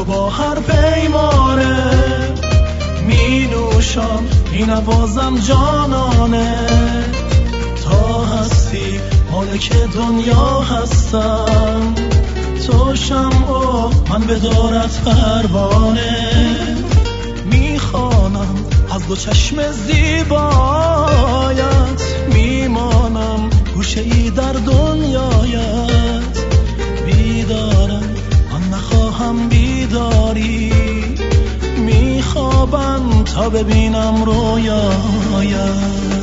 تو با هر پیمانه می نوشم می نوازم جانانه تا هستی مالک دنیا هستم تو شمع و من به دارت پروانه میخوانم از دو چشم زیبایت میمانم گوشه ای در دنیایت بیدارم من نخواهم بیداری میخوابم تا ببینم رویایت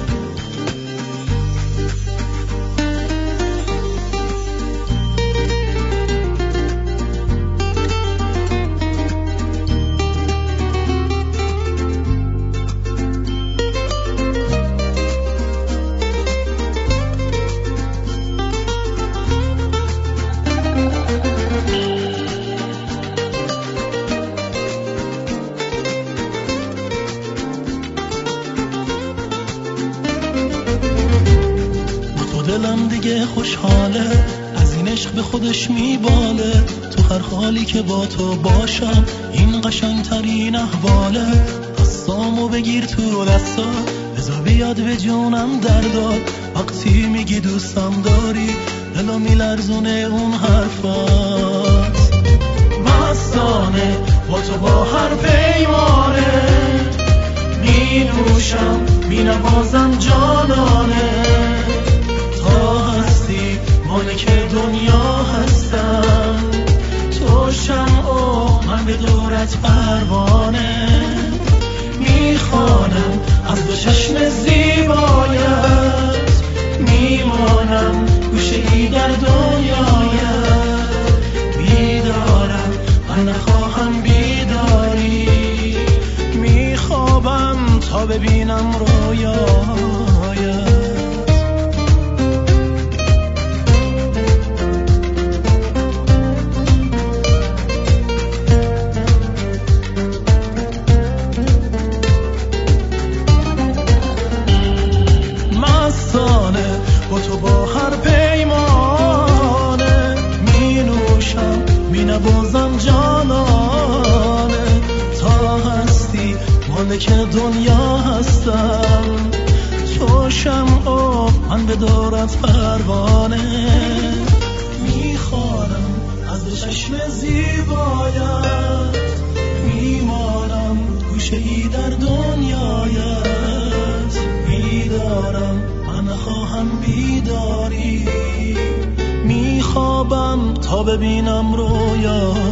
دلم دیگه خوشحاله از این عشق به خودش میباله تو هر حالی که با تو باشم این قشنگترین احواله دستامو بگیر تو دستا بذار بیاد به جونم درداد وقتی میگی دوستم داری دلو میلرزونه اون حرفات مستانه با تو با هر پیمانه می نوشم می نوازم جانانه مالک دنیا هستم تو شمع و من به دورت پروانه میخوانم از دو چشم زیبایت میمانم گوشه ای در دنیایت بیدارم من نخواهم بیداری میخوابم تا ببینم رویایت با تو با هر پیمانه می نوشم می نوازم جانانه تا هستی مالک دنیا هستم تو شمع و من به دورت پروانه میخوانم از دو چشم زیبایت میمانم گوشه ای در دنیایت بیدارم نخواهم بیداری میخوابم تا ببینم رویا